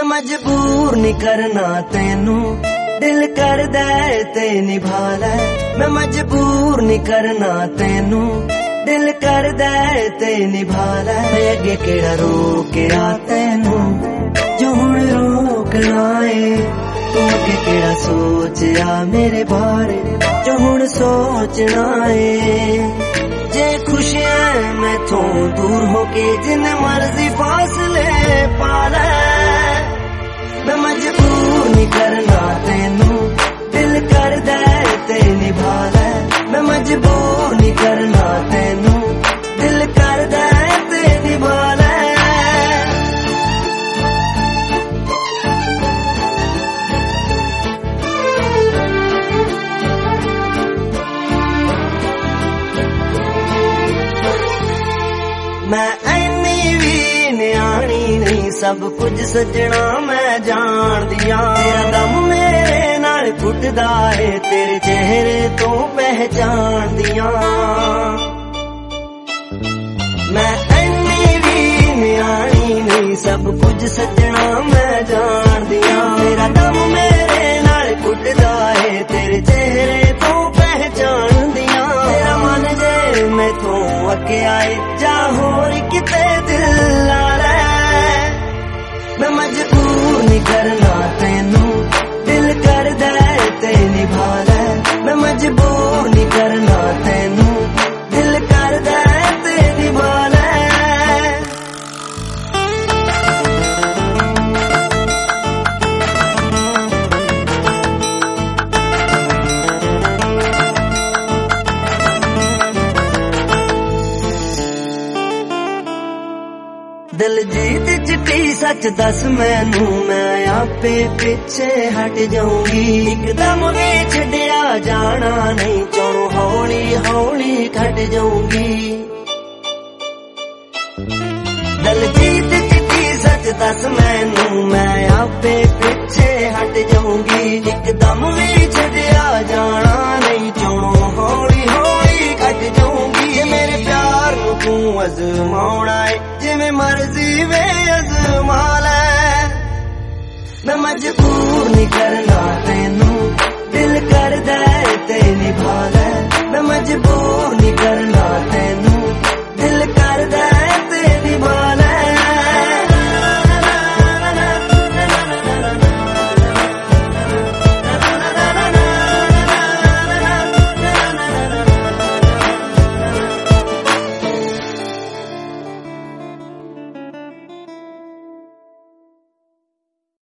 मैं मजबूर नहीं करना तेनू, दिल करदा ते निभा लै। मैं मजबूर नहीं करना तेनू, दिल करदा ते निभा लै। मैं अगे केड़ा रोकया तेनू जो हुण रोकना है, तू अगे केड़ा सोचया मेरे बारे जो हुण सोचना है। जे खुशियां मैथों दूर होके जिन मर्जी फासले पा लै। मैं मजबूर नहीं करना तेनू, दिल करदा ते निभा लै। मैं मजबूर नहीं करना तेनू, दिल करदा ते निभा लै। मैं ऐनी भी न्याणी नहीं, सब कुछ सजना मैं जान दिया। तेरा दम मेरे नाल घुटदा है, तेरे चेहरे तो पहचान दिया। मैं ऐनी भी न्याणी नहीं, सब कुछ सजना मैं जान दिया। तेरा दम मेरे नाल घुटदा है, तेरे चेहरे तो पहचान दिया। तेरा मन जे मैथों अके आए जा होर किते दिल ला लै। मैं मजबूर नहीं करना तेनू, दिल करदा ते निभा लै। मैं मजबूर नहीं करना तेनू, दिल करदा ते निभा लै। दिलजीत चिट्टी सच दस मैनू, मैं आपे पिछे हट जाऊंगी। एकदम भी छड्या जाना नहीं, चोरों हौली हौली घट जाऊंगी। दिलजीत चिट्टी सच दस मैनू, मैं आपे पिछे हट जाऊंगी। एकदम भी छड्या जाना नहीं, चोरों हौली हौली घट जाऊंगी। ये मेरे प्यार नू तू अजमाउणा है, जिवें मर्जी वे अजमा लै। मैं मजबूर नहीं करना तेनू,